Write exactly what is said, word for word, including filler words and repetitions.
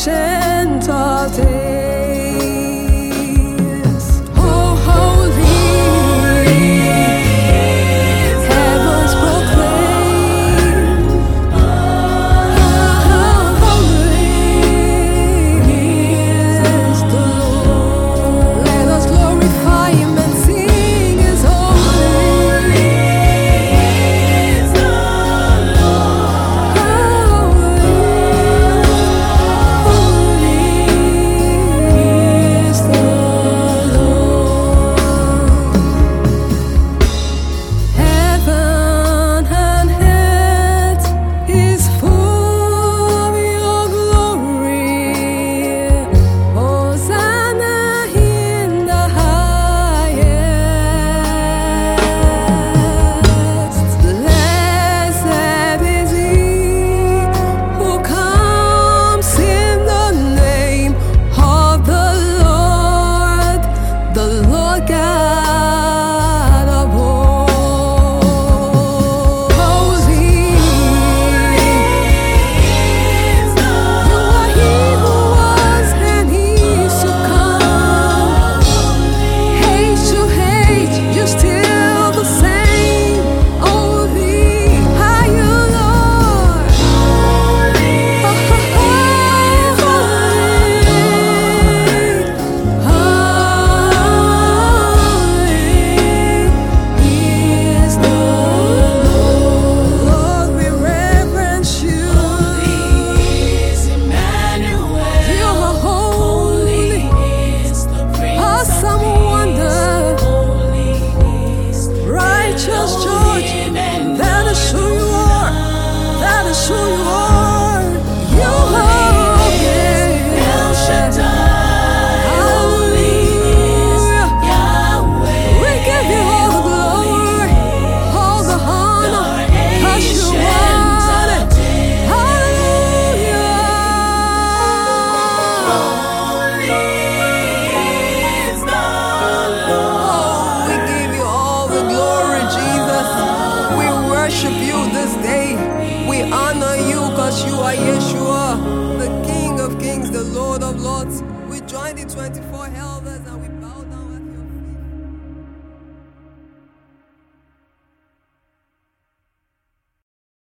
ancient of days. Oh, holy, heavens proclaim. Oh, holy is the Lord. Let us glorify Him and sing His holy. You are Yeshua, the King of Kings, the Lord of Lords. We join the twenty-four elders.